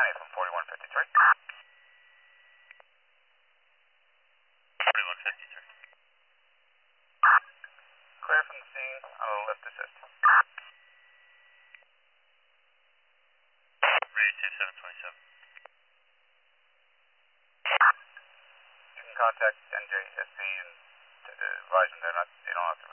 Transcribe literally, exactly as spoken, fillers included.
County from forty-one fifty-three. forty-one fifty-three. Clear from the scene on a lift assist. Ready two seven twenty-seven. You can contact N J S P and advise them they're not, they don't have to